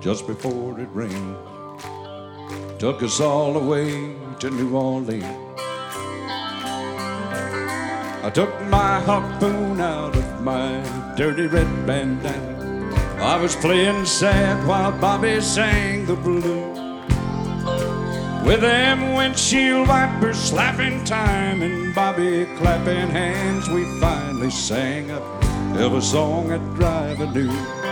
just before it rained. Took us all the way to New Orleans. I took my harpoon out of my dirty red bandana. I was playing sad while Bobby sang the blues. With them windshield wipers slapping time and Bobby clapping hands, we finally sang a hell of a song at Drive-A-New.